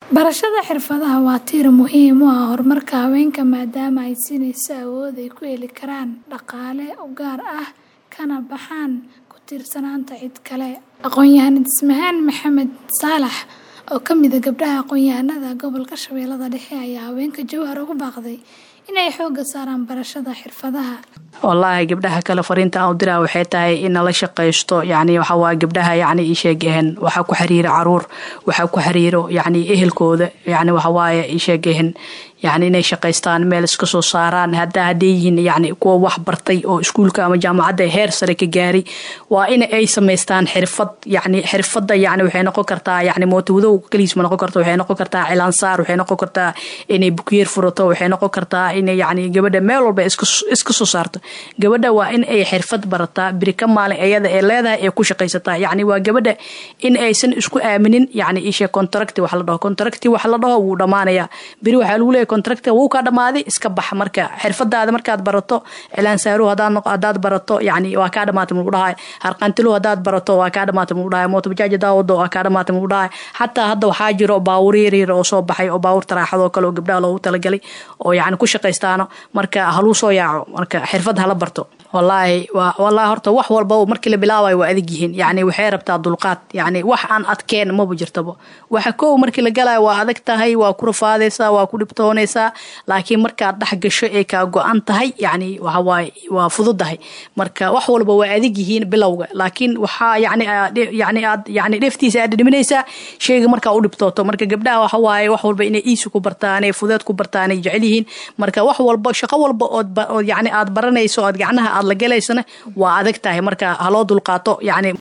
Barashada xirfadaha waa tiir muhiim u ah horumarka haweenka maadaama ay siinayso awood ay ku heli karaan dhaqaale u gaar ah kana baxaan ku tiirsanaanta cid kale. Aqoonyahanad Ismahaan Maxamed Saalax oo ka mid ah gabdhaha aqoonyahanada gobolka Shabeellaha Dhexe ayaa haweenka Jowhar ugu baaqday inay xoogga saaraan barashada xirfadaha. والله gabdhaha kale fariinta aan u diraa waxay tahay in la shaqeysto waxa waa gabdhaha ii sheegeen waxa ku xiriira caruur waxa ku xiriiro ehelkooda waxa waaye ii sheegeen inay shaqeystaan meel iska soo saaraan haddii kuwa wax bartay oo iskuulka ama jaamacadda heer sare ka gaari waa in ay sameystaan xirfad xirfadda waxay noqon kartaa mootowdo kaliis ma noqon karto waxay noqon kartaa cilaan saar waxay noqon kartaa inay bukiyeer furato waxay noqon kartaa inay gabadha meel walba iska soo saarto gabadha waa in ay xirfad barataa biri ka maalin ayada ee leedahay ee ku shaqeysataa waa gabadha in aysan isku aaminin contract wax la dhaho wuu dhamaanaya biri waxa lagu leeyahay contract wuu ka dhamaaday iska bax marka xirfadaada markaad barato cilaan saaru hadaad barato waa ka dhamaatay muu dhahay harqaantilu hadaad barato waa ka dhamaatay muu dhahay mooto bajaaj daawado waa ka dhamaatay muu dhahay hatta hadda waxa jiro baawur yar oo soo baxay oo baawur taraaxado kale oo gabdhaha loogu talagalay oo ku shaqeystaano marka halu soo yaaco marka xirfad hala barto والله horta wax walba markii la bilaabay waa adag yihiin waxay rabtaa dulqaad wax aan adkeen ma bujirtaba waxa koow markii la galay waa adag tahay waa ku rafaadaysa waa ku dhibtoonaysa laakiin marka dhax gasho ee ka go'an tahay waxa waay waa fududahay marka wax walba waa adag yihiin bilowga laakiin waxa aad dhiftiisa aad dhimanaysa sheega marka u dhibtooto marka gabdhaha waxa waay wax walba inay iisu ku bartaan ee fudeed ku bartaan ay jecel yihiin marka wax walba shaqo walba oo aad baranayso aad gacnaha aad la galaysana waa adag tahay marka haloo dulqaato